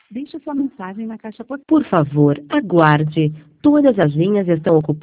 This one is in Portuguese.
Deixe sua mensagem na caixa postal. Por favor, aguarde. Todas as linhas estão ocupadas.